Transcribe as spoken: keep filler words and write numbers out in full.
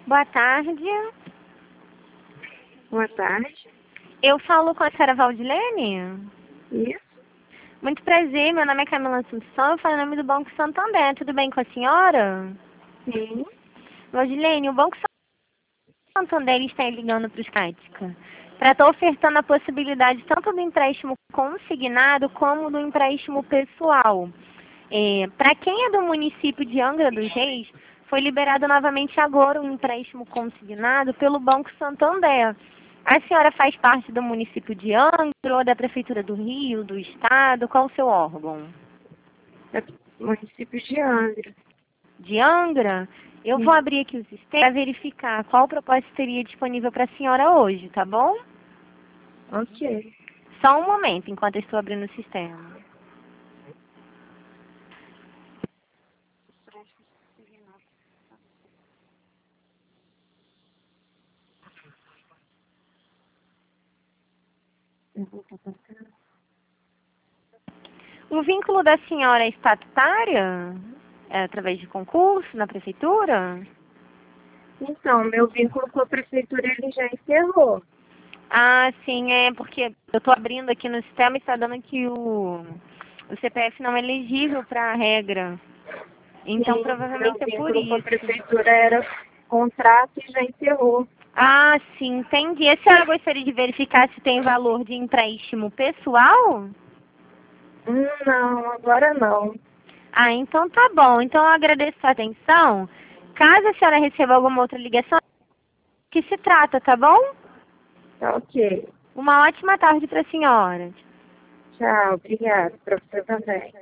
Boa tarde. Boa tarde. Eu falo com a senhora Valdilene? Isso. Muito prazer, meu nome é Camila Assunção, eu falo em nome do Banco Santander. Tudo bem com a senhora? Sim. Valdilene, o Banco Santander está ligando para os Cática para estar ofertando a possibilidade tanto do empréstimo consignado como do empréstimo pessoal. É, para quem é do município de Angra dos Reis, foi liberado novamente agora um empréstimo consignado pelo Banco Santander. A senhora faz parte do município de Angra ou da Prefeitura do Rio, do Estado? Qual o seu órgão? É do município de Angra. De Angra? Eu vou abrir aqui o sistema para verificar qual proposta seria disponível para a senhora hoje, tá bom? Ok. Só um momento, enquanto eu estou abrindo o sistema. O vínculo da senhora é estatutária? É através de concurso na prefeitura? Então, meu vínculo com a prefeitura ele já encerrou. Ah, sim, é porque eu estou abrindo aqui no sistema e está dando que o, o C P F não é elegível para a regra. Então, Sim, meu provavelmente é por vínculo com a isso. prefeitura era contrato e já encerrou. Ah, sim, entendi. A senhora gostaria de verificar se tem valor de empréstimo pessoal? Hum, não, agora não. Ah, então tá bom. Então eu agradeço a atenção. Caso a senhora receba alguma outra ligação, que se trata, tá bom? Tá ok. Uma ótima tarde para a senhora. Tchau, obrigada. Para você também.